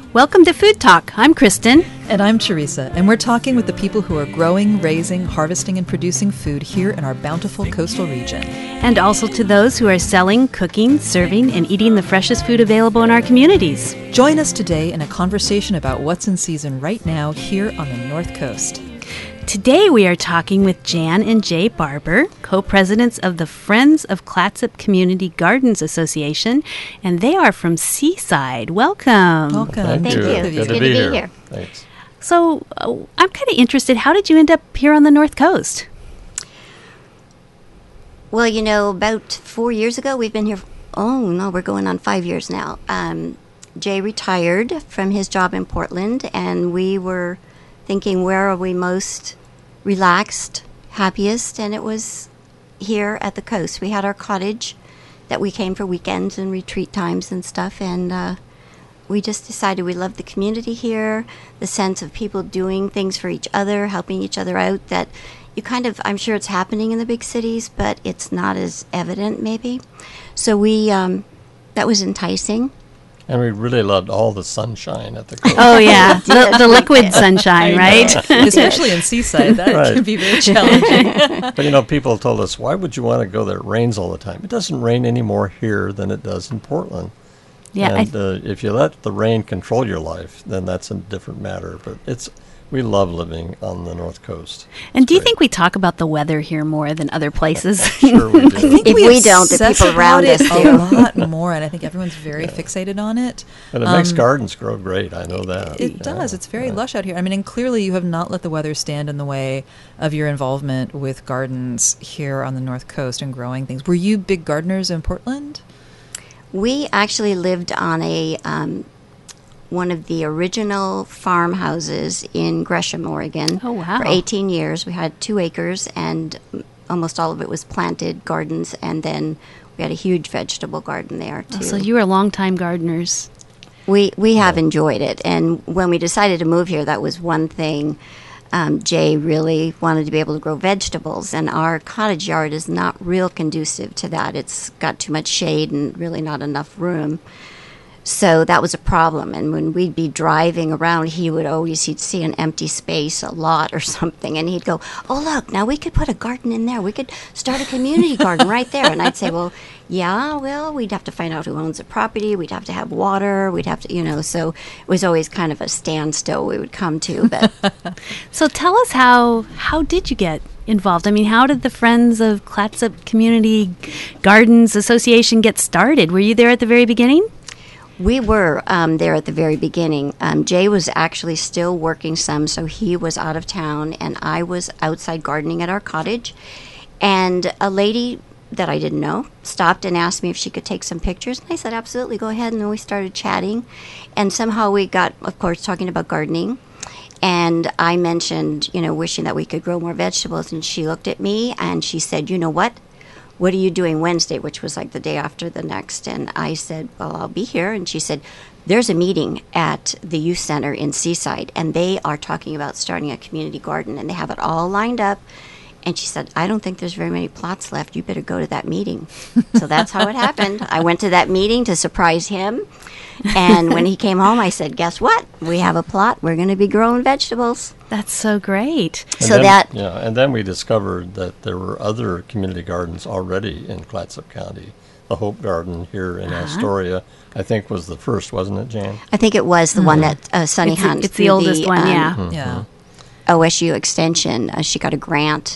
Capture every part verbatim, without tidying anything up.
Welcome to Food Talk. I'm Kristen. And I'm Teresa, and we're talking with the people who are growing, raising, harvesting, and producing food here in our bountiful coastal region. And also to those who are selling, cooking, serving, and eating the freshest food available in our communities. Join us today in a conversation about what's in season right now here on the North Coast. Today we are talking with Jan and Jay Barber, co-presidents of the Friends of Clatsop Community Gardens Association, and they are from Seaside. Welcome. Welcome. Thank, Thank you. you. Good, It's to, good be, to be here. here. Thanks. So uh, I'm kind of interested, how did you end up here on the North Coast? Well, you know, about four years ago, we've been here. Oh, no, we're going on five years now. Um, Jay retired from his job in Portland, and we were thinking, where are we most relaxed, happiest? And it was here at the coast. We had our cottage that we came for weekends and retreat times and stuff, and uh, we just decided we loved the community here, the sense of people doing things for each other, helping each other out, that you kind of, I'm sure it's happening in the big cities, but it's not as evident maybe. So we, um, that was enticing. And we really loved all the sunshine at the coast. Oh, yeah, the, the liquid sunshine, right? Especially in Seaside, that Right. can be very challenging. But, you know, people told us, why would you want to go there? It rains all the time. It doesn't rain any more here than it does in Portland. Yeah, I and uh, if you let the rain control your life, then that's a different matter. But it's we love living on the North Coast. And It's do you great. think we talk about the weather here more than other places? Sure we do. I think If we, we don't, the obsess people around about us it do. a lot more, and I think everyone's very fixated on it. But it makes Um, gardens grow great. I know that. It Yeah. does. It's very Yeah. lush out here. I mean, and clearly you have not let the weather stand in the way of your involvement with gardens here on the North Coast and growing things. Were you big gardeners in Portland? We actually lived on a um, one of the original farmhouses in Gresham, Oregon. Oh, wow. For eighteen years. We had two acres, and m- almost all of it was planted gardens, and then we had a huge vegetable garden there, too. Oh, so you were longtime gardeners. We we have enjoyed it, and when we decided to move here, that was one thing. Um, Jay really wanted to be able to grow vegetables, and our cottage yard is not real conducive to that. It's got too much shade and really not enough room. So that was a problem. And when we'd be driving around, he would always, he'd see an empty space, a lot or something, and he'd go, oh, look, now we could put a garden in there. We could start a community garden right there. And I'd say, well, yeah, well, we'd have to find out who owns the property. We'd have to have water. We'd have to, you know, so it was always kind of a standstill we would come to. But So tell us how how did you get involved? I mean, how did the Friends of Clatsop Community Gardens Association get started? Were you there at the very beginning? we were um, there at the very beginning. Um, Jay was actually still working some, so he was out of town, and I was outside gardening at our cottage. And a lady that I didn't know stopped and asked me if she could take some pictures. And I said, absolutely, go ahead. And then we started chatting. And somehow we got, of course, talking about gardening. And I mentioned, you know, wishing that we could grow more vegetables. And she looked at me and she said, you know what? What are you doing Wednesday, which was like the day after the next? And I said, well, I'll be here. And she said, there's a meeting at the youth center in Seaside, and they are talking about starting a community garden, and they have it all lined up. And she said, I don't think there's very many plots left. You better go to that meeting. So that's how it happened. I went to that meeting to surprise him. And when he came home, I said, guess what? We have a plot. We're going to be growing vegetables. That's so great. And So then- that, yeah, and then we discovered that there were other community gardens already in Clatsop County. The Hope Garden here in Uh-huh. Astoria, I think, was the first, wasn't it, Jan? I think it was the one that uh, Sunny It's, Hunt. it's the through oldest one, um, yeah. Yeah. O S U Extension. Uh, she got a grant,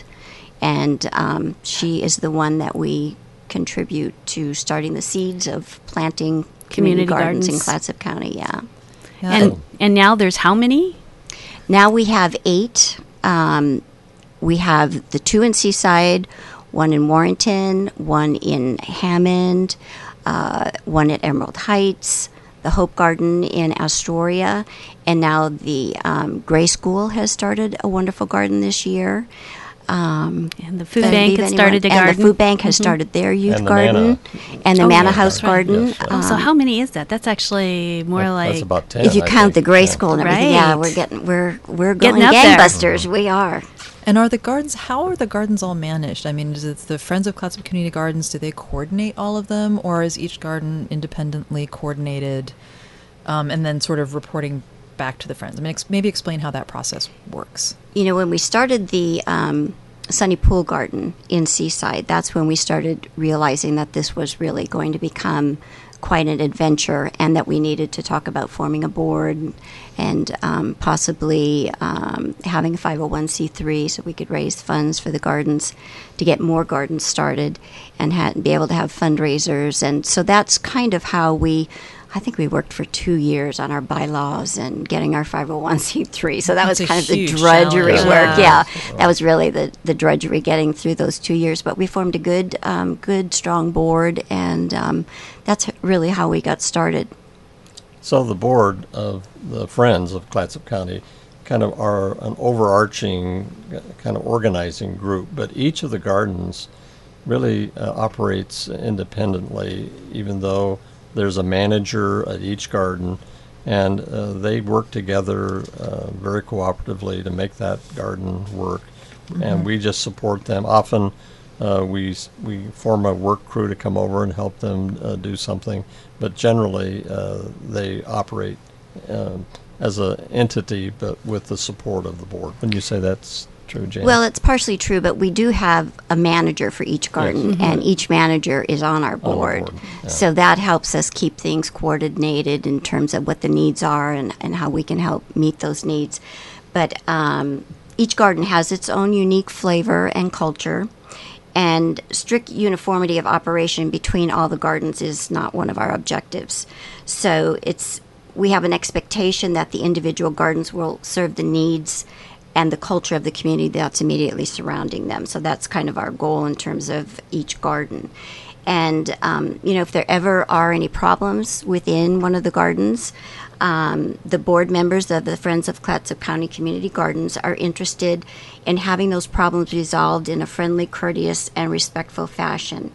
and um, she is the one that we contribute to starting the seeds of planting community, Community gardens, in gardens. Clatsop County. Yeah. Yeah. And and now there's how many? Now we have eight. Um, we have the two in Seaside, one in Warrenton, one in Hammond, uh, one at Emerald Heights, the Hope Garden in Astoria, and now the um, Gray School has started a wonderful garden this year. Um, And the food Did I bank leave had anyone? started a and garden. the food bank has Mhm. started their youth And the garden, Manna. and the Oh, Manna yeah, House that's right. Garden. Yes, right. Oh, so um, how many is that? That's actually more That- like That's about ten. if you I count the think. Gray Yeah. School and everything, yeah, Right. we're getting we're we're Getting going up there. gangbusters. We are. And are the gardens, how are the gardens all managed? I mean, is it the Friends of Clatsop Community Gardens, do they coordinate all of them, or is each garden independently coordinated um, and then sort of reporting back to the Friends. I mean, ex- maybe explain how that process works. You know, when we started the um, Sunny Pool Garden in Seaside, that's when we started realizing that this was really going to become quite an adventure, and that we needed to talk about forming a board and um, possibly um, having a five oh one c three so we could raise funds for the gardens to get more gardens started and ha- be able to have fundraisers. And so that's kind of how we, I think we worked for two years on our bylaws and getting our five oh one c three. So that That's was a kind of the huge drudgery challenge. work. Yeah. Yeah, that was really the, the drudgery getting through those two years. But we formed a good, um, good, strong board, and um, that's really how we got started. So the board of the Friends of Clatsop County kind of are an overarching uh, kind of organizing group, but each of the gardens really uh, operates independently, even though there's a manager at each garden, and uh, they work together uh, very cooperatively to make that garden work. Mm-hmm. And we just support them. Often uh, we s- we form a work crew to come over and help them uh, do something, but generally uh, they operate um, as an entity, but with the support of the board. When you say that's true, Jan? Well, it's partially true, but we do have a manager for each garden, Yes. and each manager is on our board. board, yeah. So that helps us keep things coordinated in terms of what the needs are and, and how we can help meet those needs. But um, each garden has its own unique flavor and culture, and strict uniformity of operation between all the gardens is not one of our objectives. So it's we have an expectation that the individual gardens will serve the needs and the culture of the community that's immediately surrounding them. So that's kind of our goal in terms of each garden. And, um, you know, if there ever are any problems within one of the gardens, um, the board members of the Friends of Clatsop County Community Gardens are interested in having those problems resolved in a friendly, courteous, and respectful fashion.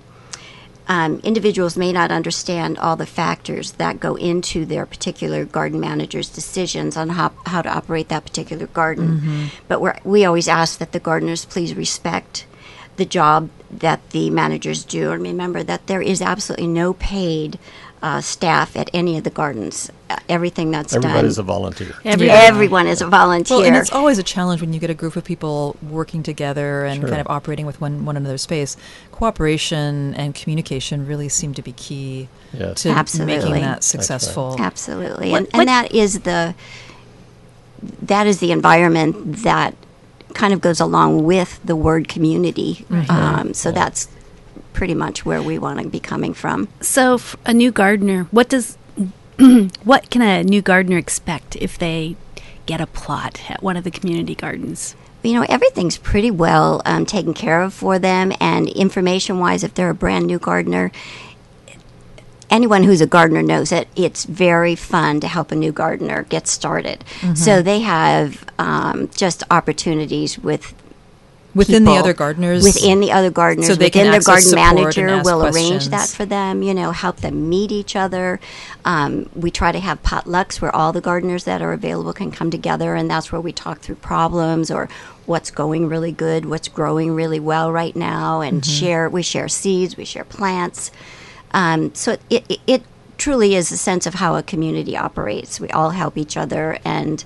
Um, individuals may not understand all the factors that go into their particular garden manager's decisions on how, how to operate that particular garden. Mm-hmm. But we're, we always ask that the gardeners please respect the job that the managers do. And remember that there is absolutely no paid uh, staff at any of the gardens. Uh, everything that's Everybody's done. a volunteer. Everyone. Everyone is a volunteer. Well, and it's always a challenge when you get a group of people working together and Sure. kind of operating with one, one another's space. Cooperation and communication really seem to be key Yes. to Absolutely. making that right. successful. Absolutely. What- and, what- and that is the that is the environment that kind of goes along with the word community. Um, so Yeah. that's pretty much where we want to be coming from. So, f- a new gardener, what does what can a new gardener expect if they get a plot at one of the community gardens? You know, everything's pretty well um, taken care of for them, and information-wise, if they're a brand new gardener, anyone who's a gardener knows that it's very fun to help a new gardener get started. So they have um, just opportunities with Within the people, other gardeners? within the other gardeners, So they can within their access garden support and manager ask will arrange questions. that for them. You know, help them meet each other. Um, we try to have potlucks where all the gardeners that are available can come together, and that's where we talk through problems or what's going really good, what's growing really well right now, and Mm-hmm. share. We share seeds, we share plants. Um, so it, it it truly is a sense of how a community operates. We all help each other, and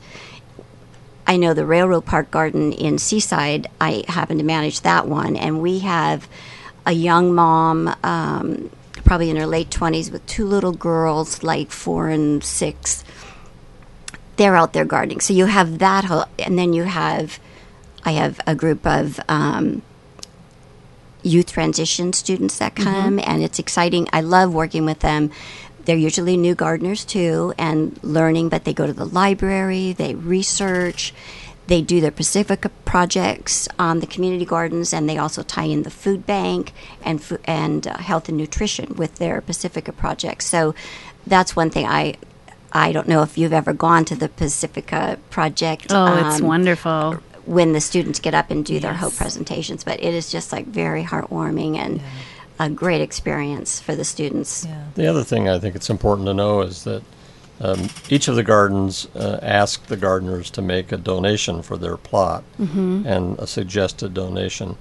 I know the Railroad Park Garden in Seaside, I happen to manage that one, and we have a young mom, um, probably in her late twenties, with two little girls, like four and six. They're out there gardening. So you have that whole, and then you have, I have a group of um, youth transition students that come, and it's exciting. I love working with them. They're usually new gardeners too and learning, but they go to the library, they research, they do their Pacifica projects on the community gardens, and they also tie in the food bank and fo- and uh, health and nutrition with their Pacifica projects. So that's one thing I I don't know if you've ever gone to the Pacifica project. Oh, it's um, wonderful. when the students get up and do their Yes. hope presentations, but it is just like very heartwarming and a great experience for the students. Yeah. The other thing I think it's important to know is that um, each of the gardens uh, ask the gardeners to make a donation for their plot and a suggested donation.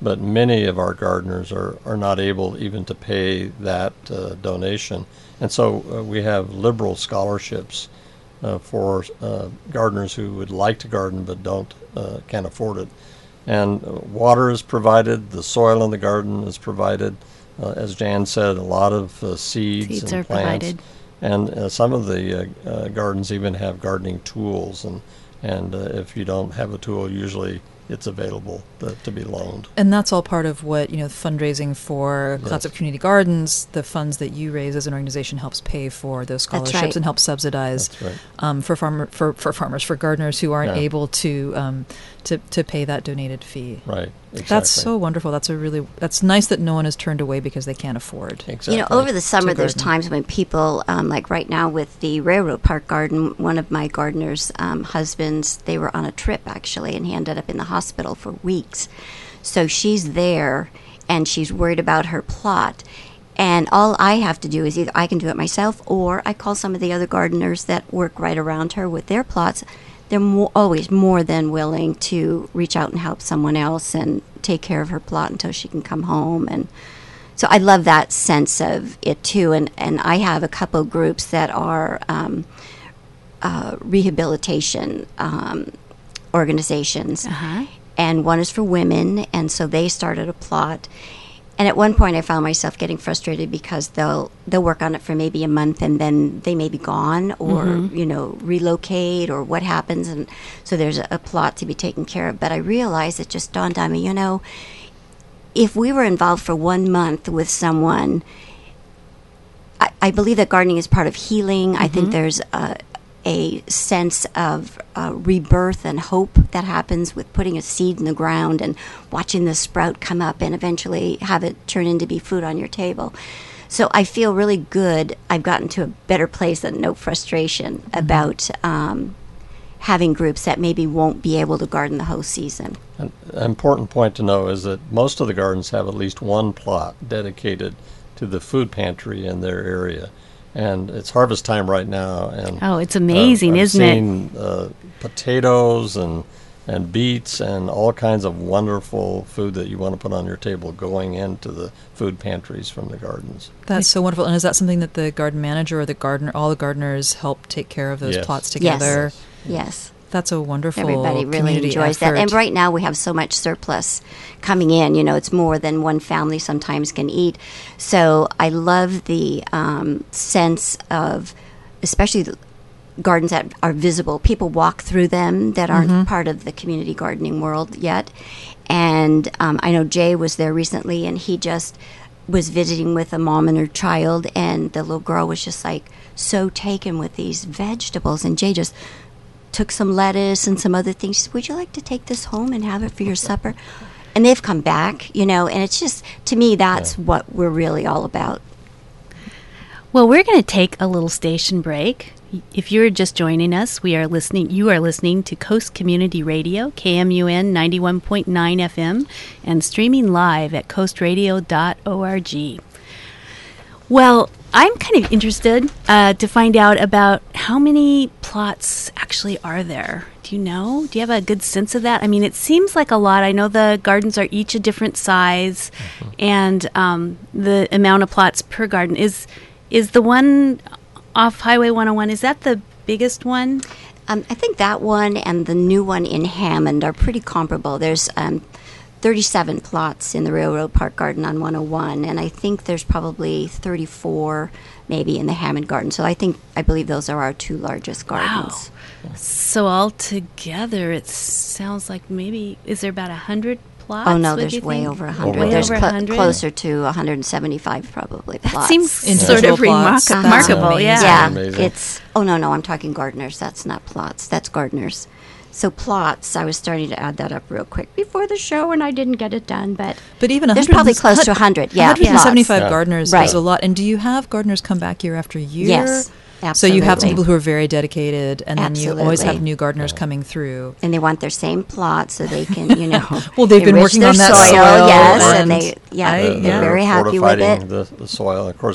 but many of our gardeners are, are not able even to pay that uh, donation. And so uh, we have liberal scholarships uh, for uh, gardeners who would like to garden but don't uh, can't afford it. And uh, water is provided, the soil in the garden is provided. Uh, as Jan said, a lot of uh, seeds, Seeds and are plants. provided. And uh, some of the uh, uh, gardens even have gardening tools, and and uh, if you don't have a tool, usually it's available to, to be loaned. And that's all part of what, you know, fundraising for Yes. Clatsop Community Gardens, the funds that you raise as an organization helps pay for those That's scholarships right. and help subsidize That's right. um, for farmer for, for farmers, for gardeners who aren't Yeah. able to um, to to pay that donated fee. Right. Exactly. That's so wonderful. That's a really that's nice that no one is turned away because they can't afford. Exactly. You know, over the summer, To there's garden. times when people, um, like right now with the Railroad Park Garden, one of my gardeners' um, husbands, they were on a trip actually, and he ended up in the hospital for weeks. So she's there, and she's worried about her plot. And all I have to do is either I can do it myself, or I call some of the other gardeners that work right around her with their plots. They're mo- always more than willing to reach out and help someone else and take care of her plot until she can come home. And so I love that sense of it too. And, and I have a couple groups that are um, uh, rehabilitation um, organizations. Uh-huh. And one is for women, and so they started a plot. And at one point, I found myself getting frustrated because they'll they'll work on it for maybe a month, and then they may be gone, or you know, relocate, or what happens, and so there's a, a plot to be taken care of. But I realized, it just dawned on me, you know, if we were involved for one month with someone, I, I believe that gardening is part of healing. I think there's a, a sense of uh, rebirth and hope that happens with putting a seed in the ground and watching the sprout come up and eventually have it turn into be food on your table. So I feel really good. I've gotten to a better place and no frustration about um, having groups that maybe won't be able to garden the whole season. An an important point to know is that most of the gardens have at least one plot dedicated to the food pantry in their area. And it's harvest time right now, and Oh, it's amazing, uh, I've isn't it? seen, Uh, potatoes and and beets and all kinds of wonderful food that you want to put on your table going into the food pantries from the gardens. That's so wonderful. And is that something that the garden manager or the gardener, all the gardeners help take care of those Yes. plots together? Yes. That's a wonderful Everybody really community enjoys effort. that. And right now we have so much surplus coming in. You know, it's more than one family sometimes can eat. So I love the um, sense of, especially the gardens that are visible. People walk through them that aren't part of the community gardening world yet. And um, I know Jay was there recently, and he just was visiting with a mom and her child, and the little girl was just like so taken with these vegetables. And Jay just took some lettuce and some other things. She said, would you like to take this home and have it for your supper? And they've come back, you know, and it's just, to me, that's Yeah. what we're really all about. Well, we're going to take a little station break. If you're just joining us, we are listening. You are listening to Coast Community Radio, K M U N ninety-one point nine F M, and streaming live at coast radio dot org. Well, I'm kind of interested uh, to find out about how many plots actually are there. Do you know? Do you have a good sense of that? I mean, it seems like a lot. I know the gardens are each a different size, and um, the amount of plots per garden is is the one off Highway one oh one. Is that the biggest one? Um, I think that one and the new one in Hammond are pretty comparable. There's um, thirty-seven plots in the Railroad Park Garden on one oh one, and I think there's probably thirty-four maybe in the Hammond Garden. So I think, I believe those are our two largest gardens. So altogether, it sounds like maybe, is there about a hundred plots? Oh, no, would there's you way think? over one Over hundred. one There's hundred. clo- Over one hundred? closer to one hundred seventy-five probably That plots. seems Individual sort of plots. remark- That's remarkable, yeah. amazing. Yeah, Amazing. it's, oh, no, no, I'm talking gardeners. That's not plots. That's gardeners. So plots, I was starting to add that up real quick before the show, and I didn't get it done, but But even there's one hundred probably close to one hundred. Yeah, one hundred seventy-five plots. gardeners Right. is a lot. And do you have gardeners come back year after year? Yes, So you have some absolutely. people who are very dedicated, and then you always have Absolutely. new gardeners coming through. And they want their same plot so they can, you know. Well, they've been enrich working their on that soil, soil, yes, and, and they, yeah, I- they're yeah. very happy with fortifying it. The, the soil. Of course,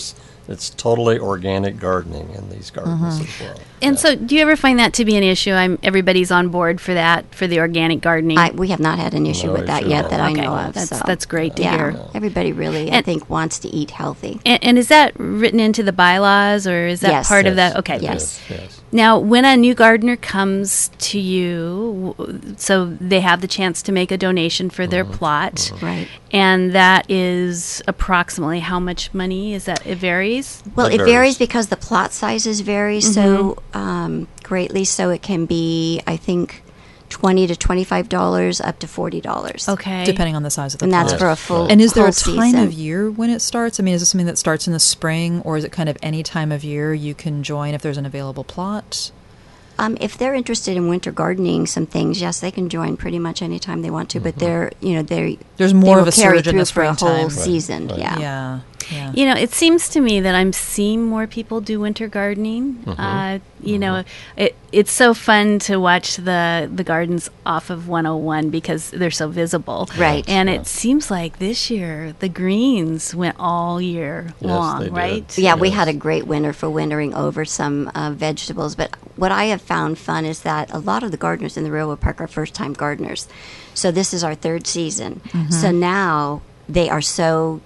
it's totally organic gardening in these gardens as well. And Yeah. so, do you ever find that to be an issue? I'm everybody's on board for that, for the organic gardening. I, we have not had an issue No with that issue yet at that all. I okay, know of. that's so. that's great to yeah, hear. everybody really, I And- think, wants to eat healthy. And, and is that written into the bylaws, or is that Yes. part of Yes. that? Okay. Yes. Yes, yes. Now, when a new gardener comes to you, w- so they have the chance to make a donation for their plot, Right. and that is approximately how much money is that? It varies. Well, It it varies. varies. because the plot sizes vary so um, greatly. So it can be, I think, twenty to twenty-five dollars up to forty dollars. Okay. Depending on the size of the and that's plot. for a Yes, full. right. And is there whole a time season. of year when it starts? I mean, is this something that starts in the spring, or is it kind of any time of year you can join if there's an available plot? Um, if they're interested in winter gardening, some things, yes, they can join pretty much any time they want to. But they're, you know, they're There's they more will of a carry surge in through the for a whole springtime. Right, season. right. Yeah. Yeah, yeah. You know, it seems to me that I'm seeing more people do winter gardening. Uh, you know, it it's so fun to watch the the gardens off of one oh one because they're so visible. Right. And Yeah. it seems like this year the greens went all year Yes, long, they did. right? Yeah, we Yes. had a great winter for wintering over some uh, vegetables. But what I have found fun is that a lot of the gardeners in the Railroad Park are first time gardeners. So this is our third season. So now they are so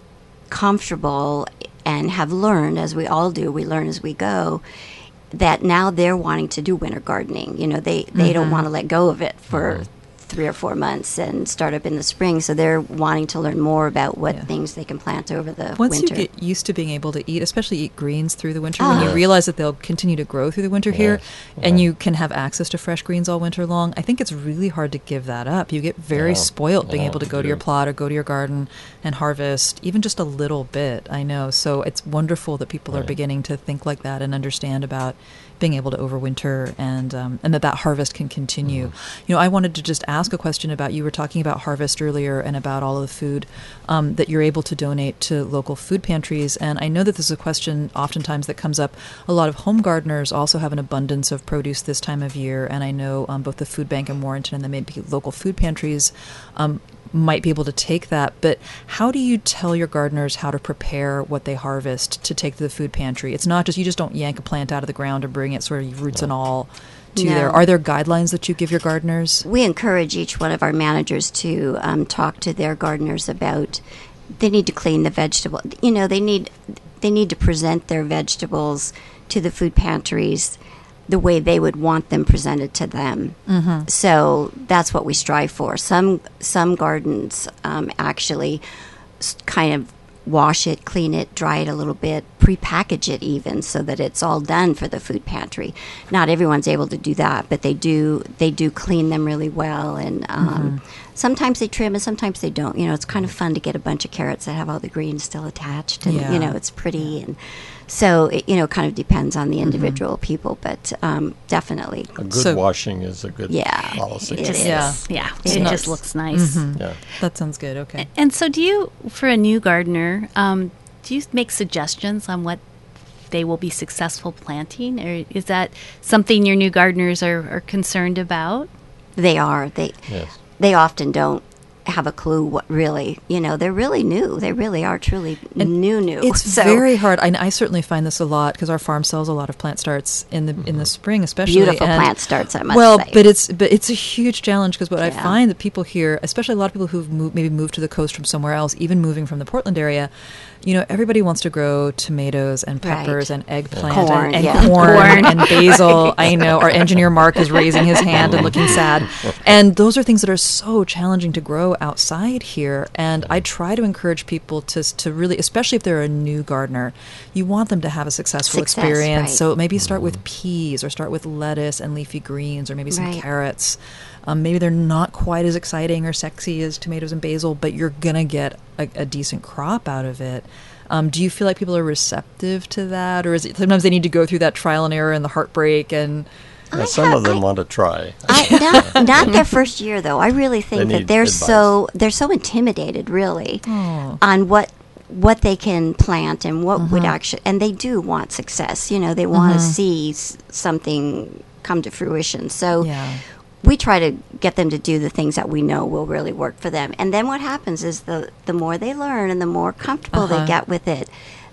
comfortable and have learned, as we all do, we learn as we go, that now they're wanting to do winter gardening. You know, they, they don't want to let go of it for three or four months and start up in the spring. So they're wanting to learn more about what Yeah. things they can plant over the Once winter. you get used to being able to eat, especially eat greens through the winter, when Ah. you Yes. realize that they'll continue to grow through the winter here, Yes, and yeah. you can have access to fresh greens all winter long, I think it's really hard to give that up. You get very Yeah, spoiled being yeah, able to you go to your do. plot or go to your garden and harvest even just a little bit, I know. So it's wonderful that people are Right. beginning to think like that and understand about being able to overwinter and um, and that that harvest can continue. Mm-hmm. You know, I wanted to just ask a question about, you were talking about harvest earlier and about all of the food um, that you're able to donate to local food pantries. And I know that this is a question oftentimes that comes up. A lot of home gardeners also have an abundance of produce this time of year. And I know um, both the Food Bank in Warrenton and the maybe local food pantries um, might be able to take that. But how do you tell your gardeners how to prepare what they harvest to take to the food pantry? It's not just, you just don't yank a plant out of the ground and bring it sort of roots and all to No. there. Are there guidelines that you give your gardeners? We encourage each one of our managers to um, talk to their gardeners about they need to clean the vegetable. You know, they need they need to present their vegetables to the food pantries the way they would want them presented to them. Mm-hmm. So that's what we strive for. Some some gardens um, actually s- kind of wash it, clean it, dry it a little bit, pre-package it even so that it's all done for the food pantry. Not everyone's able to do that, but they do they do clean them really well, and um, sometimes they trim and sometimes they don't. You know, it's kind of fun to get a bunch of carrots that have all the greens still attached, and Yeah. you know, it's pretty. And so it, you know, kind of depends on the individual people, but um, definitely. A good So- washing is a good Yeah, policy. it Just, is. Yeah. yeah, It it is. just looks nice. Yeah. That sounds good. Okay. And so, do you, for a new gardener, um, do you make suggestions on what they will be successful planting, or is that something your new gardeners are, are concerned about? They are. They Yes. they often don't have a clue what really, you know, they're really new. They really are truly new, new. It's So very hard. I, I certainly find this a lot because our farm sells a lot of plant starts in the in the spring, especially. beautiful and- plant starts, I must well, say. but it's but it's a huge challenge because what I Yeah. find that people here, especially a lot of people who've moved, maybe moved to the coast from somewhere else, even moving from the Portland area, you know, everybody wants to grow tomatoes and peppers Right. and eggplant Corn, and, and yeah. corn, Corn. and basil. I know our engineer Mark is raising his hand and looking sad, and those are things that are so challenging to grow outside here. And I try to encourage people to to really, especially if they're a new gardener, you want them to have a successful Success, experience. right. So maybe start with peas, or start with lettuce and leafy greens, or maybe some Right. carrots. Um, maybe they're not quite as exciting or sexy as tomatoes and basil, but you're gonna get a, a decent crop out of it. Um, do you feel like people are receptive to that, or is it sometimes they need to go through that trial and error and the heartbreak and? Yeah, I some ha- of them I- want to try. I, not, not their first year though. I really think They that need they're advice. so they're so intimidated, really, Oh. on what what they can plant and what Mm-hmm. would actually. And they do want success. You know, they want to see s- something come to fruition. So Yeah. we try to get them to do the things that we know will really work for them. And then what happens is the the more they learn and the more comfortable Uh-huh. they get with it,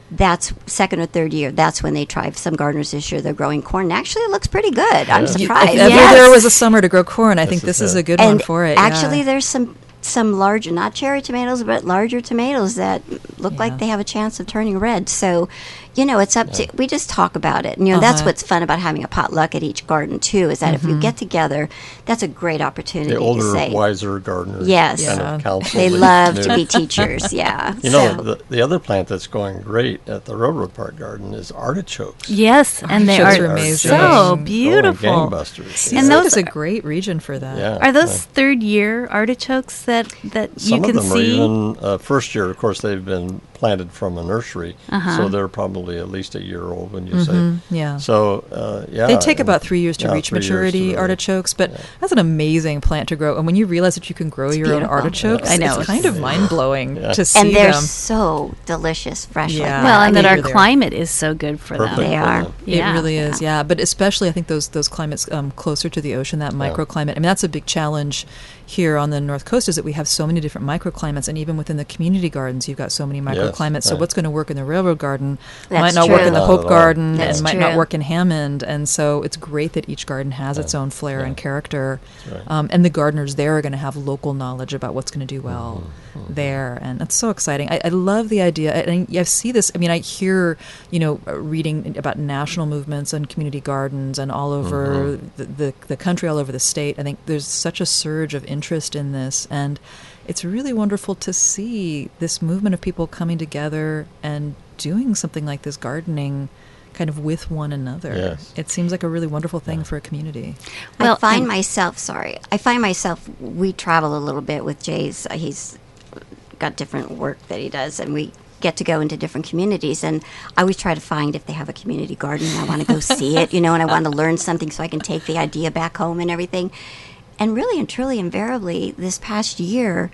that's second or third year. That's when they try. Some gardeners this year they're growing corn. Actually, it looks pretty good. I'm Yeah. surprised. If ever Yes. there was a summer to grow corn, I think This this is is it. a good and one for it. actually, yeah. there's some some larger, not cherry tomatoes, but larger tomatoes that look Yeah. like they have a chance of turning red. So, you know, it's up to, we just talk about it. And, you know, that's Uh-huh. what's fun about having a potluck at each garden, too, is that if you get together, that's a great opportunity The older, to say. wiser gardeners Yes. kind Yeah. of counsel. They the love to new- be teachers, yeah. You know, So- the, the other plant that's going great at the Railroad Park Garden is artichokes. Yes, and they Artichokes are are amazing. so Growing beautiful. Growing gangbusters. Seems And like those it's a are- great region for that. Yeah. Are those yeah. third year artichokes that, that you Some can of them see? are even uh, first year. Of course, they've been planted from a nursery, Uh-huh. so they're probably at least a year old when you Mhm, say. yeah. So uh, yeah, They take and- about three years to yeah, reach three years to maturity, really- artichokes, but yeah. that's an amazing plant to grow. And when you realize that you can grow your own beautiful. artichokes, I know, it's kind of it's- mind blowing Yeah. to see and they're them. so delicious, fresh like Yeah. that. Well, and I that mean, our you're there. climate is so good for Perfect them. They for are. them. Yeah. It really is, yeah. But especially, I think those those climates um, closer to the ocean, that microclimate. I mean, that's a big challenge here on the North Coast, is that we have so many different microclimates, and even within the community gardens, you've got so many microclimates. so right. what's going to work in the Railroad Garden That's might not work true. in the Not Hope at all. Garden, That's and might not true. work in Hammond. And so it's great that each garden has its own flair Yeah. and character, That's right. um, and the gardeners there are going to have local knowledge about what's going to do well Mm-hmm. there, and that's so exciting. I, I love the idea, and I, I see this. I mean, I hear, you know, uh, reading about national movements and community gardens and all over Mm-hmm. the, the the country, all over the state. I think there's such a surge of interest in this, and it's really wonderful to see this movement of people coming together and doing something like this, gardening kind of with one another. Yes. It seems like a really wonderful thing for a community. Well, I find and- myself, sorry, I find myself, we travel a little bit with Jay's, uh, he's got different work that he does, and we get to go into different communities, and I always try to find if they have a community garden, and I want to go see it, you know, and I want to learn something so I can take the idea back home and everything. And really and truly, invariably, this past year,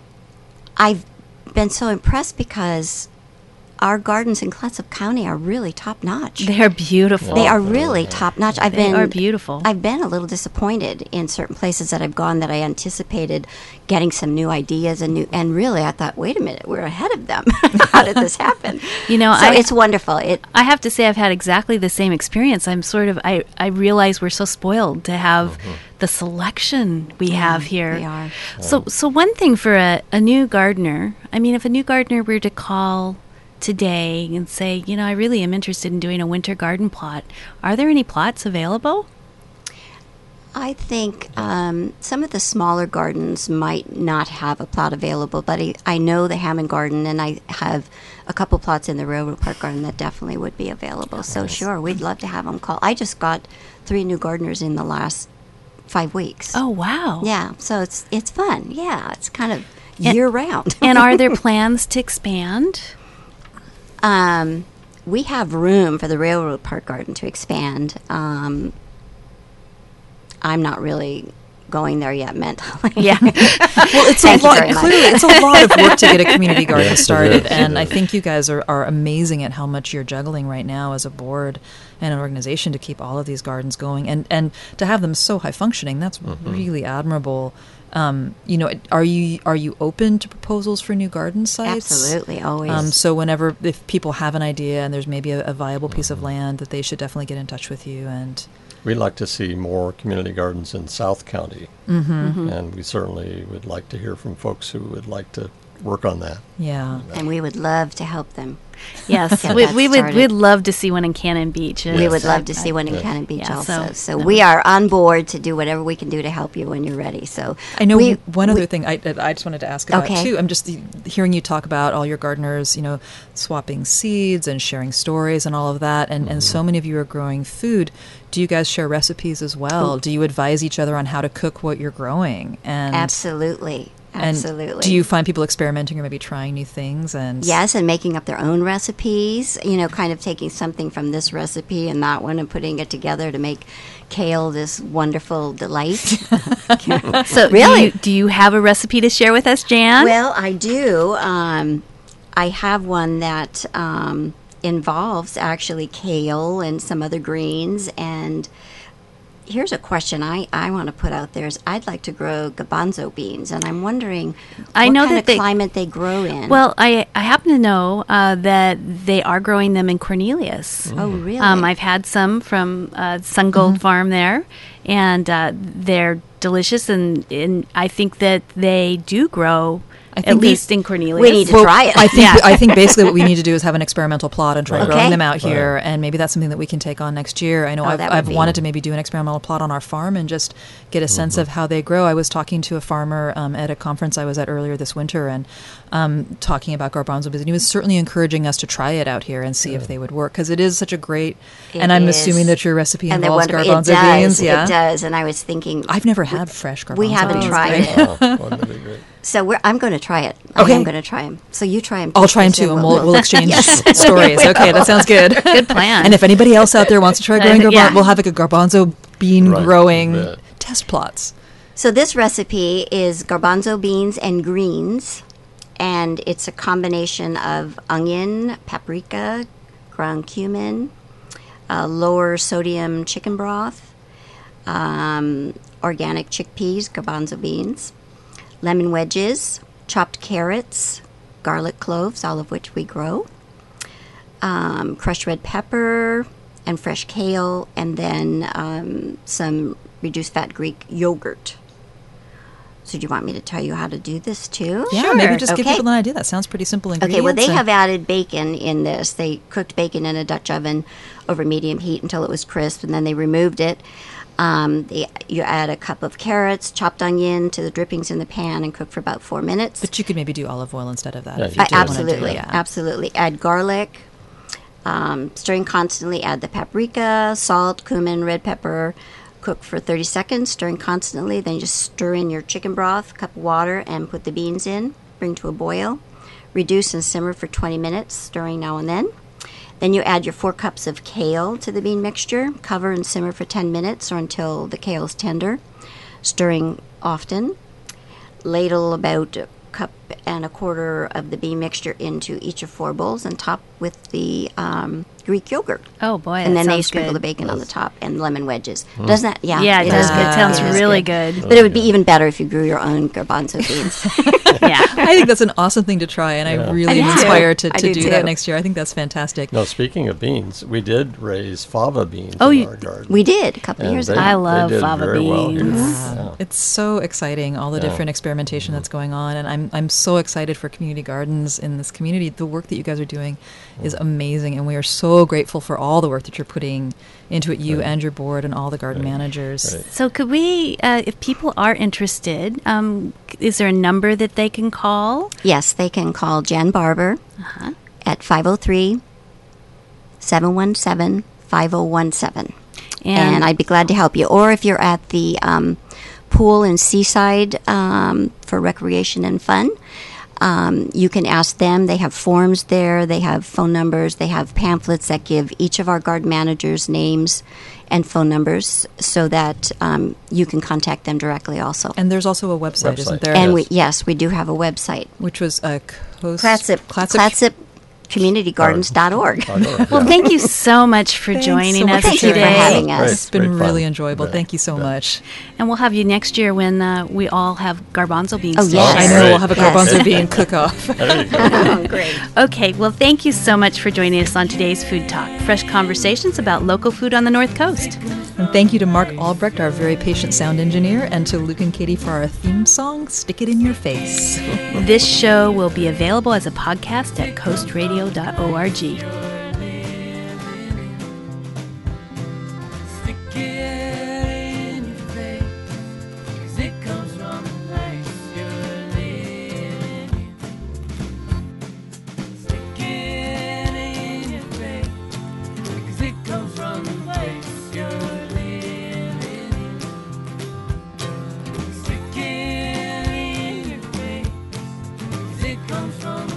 I've been so impressed because our gardens in Clatsop County are really top notch. They're beautiful. They are really top notch. I've They been are beautiful. I've been a little disappointed in certain places that I've gone that I anticipated getting some new ideas and new and really I thought, wait a minute, we're ahead of them. How did this happen? You know, so I- it's wonderful. It I have to say I've had exactly the same experience. I'm sort of I, I realize we're so spoiled to have the selection we have here. we are. So so one thing for a, a new gardener, I mean if a new gardener were to call today and say, you know, I really am interested in doing a winter garden plot, are there any plots available? I think um, some of the smaller gardens might not have a plot available, but I, I know the Hammond Garden, and I have a couple plots in the Railroad Park Garden that definitely would be available. So sure, we'd love to have them call. I just got three new gardeners in the last five weeks. Oh wow. Yeah, so it's it's fun. Yeah, it's kind of And- year round. And are there plans to expand? um, we have room for the Railroad Park Garden to expand. Um, I'm not really going there yet mentally. Yeah. Well, it's Thank a you lot. very much. Clearly, it's a lot of work to get a community garden Yes, it started, is, and it I is. think you guys are, are amazing at how much you're juggling right now as a board and an organization to keep all of these gardens going, and and to have them so high functioning. That's Mm-hmm. really admirable. Um, you know, are you are you open to proposals for new garden sites? Absolutely, always. Um, so whenever if people have an idea and there's maybe a, a viable piece Mm-hmm. of land, that they should definitely get in touch with you. And We'd like to see more community gardens in South County, Mm-hmm. and we certainly would like to hear from folks who would like to work on that. yeah. and we would love to help them. Yes. Get we that we would started. we'd love to see one in Cannon Beach. We Yes. would love to I- see one in Yeah. Cannon Beach Yeah, also. so So, that we are on board to do whatever we can do to help you when you're ready. So I know we, one we- other thing I, that I just wanted to ask about Okay. too. I'm just the- hearing you talk about all your gardeners, you know, swapping seeds and sharing stories and all of that, and, and so many of you are growing food. Do you guys share recipes as well? Do you advise each other on how to cook what you're growing? And Absolutely. and Absolutely. do you find people experimenting or maybe trying new things? And Yes, and making up their own recipes, you know, kind of taking something from this recipe and that one and putting it together to make kale this wonderful delight. So Really? do you, do you have a recipe to share with us, Jan? Well, I do. Um, I have one that um, involves actually kale and some other greens, and here's a question I, I want to put out there is I'd like to grow garbanzo beans, and I'm wondering I what know kind that of they- climate they grow in. Well, I, I happen to know uh, that they are growing them in Cornelius. oh, really? Um, I've had some from uh, Sun Gold Farm there, and uh, they're delicious, and, and I think that they do grow I at think least that- in Cornelius. We need to try it. I think Yeah. I think basically what we need to do is have an experimental plot and try Right. growing Okay. them out here, Right. and maybe that's something that we can take on next year. I know Oh, I've, that would I've be- wanted to maybe do an experimental plot on our farm and just get a sense of how they grow. I was talking to a farmer um, at a conference I was at earlier this winter, and um, talking about garbanzo beans, and he was certainly encouraging us to try it out here and see if they would work, because it is such a great. It and I'm is. assuming that your recipe and they're involves wonderful. garbanzo It does. beans. Yeah, It does. And I was thinking, I've never had fresh garbanzo. we haven't beans. tried Great. it. Oh, wouldn't that be great? so we're, I'm going to try it. Okay. I am going to try them. So you try them. I'll try them too, and we'll, we'll exchange stories. Okay, that sounds good. Good plan. And if anybody else out there wants to try growing Uh, garbanzo, yeah. we'll have like a garbanzo bean Right, growing you bet. test plots. So this recipe is garbanzo beans and greens, and it's a combination of onion, paprika, ground cumin, uh, lower sodium chicken broth, um, organic chickpeas, garbanzo beans, lemon wedges, chopped carrots, garlic cloves, all of which we grow, um, crushed red pepper, and fresh kale, and then um, some reduced fat Greek yogurt. So do you want me to tell you how to do this too? Yeah, Sure. maybe just give Okay. people an idea. That sounds pretty simple ingredients. Okay, well, they and- have added bacon in this. They cooked bacon in a Dutch oven over medium heat until it was crisp, and then they removed it. Um, they, you add a cup of carrots, chopped onion to the drippings in the pan, and cook for about four minutes. But you could maybe do olive oil instead of that. Yeah, if you you Uh, did wanna do absolutely, that. absolutely. Add garlic, um, stirring constantly. Add the paprika, salt, cumin, red pepper. Cook for thirty seconds, stirring constantly. Then you just stir in your chicken broth, cup of water, and put the beans in. Bring to a boil. Reduce and simmer for twenty minutes, stirring now and then. Then you add your four cups of kale to the bean mixture. Cover and simmer for ten minutes or until the kale is tender, stirring often. Ladle about a cup and a quarter of the bean mixture into each of four bowls and top with the um, Greek yogurt. Oh, boy, And that then they sounds sprinkle good. the bacon on the top and lemon wedges. Doesn't that? Yeah, Yeah, it it does. is It good. sounds It is really good. But it would be even better if you grew your own garbanzo beans. Yeah. I think that's an awesome thing to try, and Yeah. I really I am do too. inspired to, I to do do, that too. next year. I think that's fantastic. No, speaking of beans, we did raise fava beans Oh, in you- our garden. We did a couple of And years they- ago. I they love did fava very well here. beans. Yeah. It's so exciting, all the Yeah. different experimentation that's going on, and I'm I'm so excited for community gardens in this community. The work that you guys are doing is amazing, and we are so grateful for all the work that you're putting into it, you Right. and your board and all the garden Right. managers. Right. So, could we, uh, if people are interested, um, is there a number that they can call? Yes, they can call Jen Barber Uh-huh. at five oh three, seven one seven, five oh one seven. And, And I'd be glad to help you. Or if you're at the um, pool in Seaside um, for recreation and fun, um, you can ask them. They have forms there. They have phone numbers. They have pamphlets that give each of our garden managers names and phone numbers so that um, you can contact them directly also. And there's also a website, Website. isn't there? And we, Yes. yes, we do have a website. Which was a coast Clatsop, Clatsop- Clatsop community gardens dot org. well, thank you so much for Thanks joining so much us for Thank you for today. having us. Great. It's been Great fun. really enjoyable. Bet. Thank you so Bet. much. And we'll have you next year when uh, we all have garbanzo beans. Oh, to yes. I share. know Great. we'll have a Yes. garbanzo bean cook-off. There you go. Oh, great. Okay, well, thank you so much for joining us on today's Food Talk, fresh conversations about local food on the North Coast. And thank you to Mark Albrecht, our very patient sound engineer, and to Luke and Katie for our theme song, Stick It in Your Face. This show will be available as a podcast at coast radio dot org. Stick it in your face, 'cause it comes from the place you're living in. Stick it in your face, 'cause it comes from the place you're living in. Stick it in your face, 'cause it comes from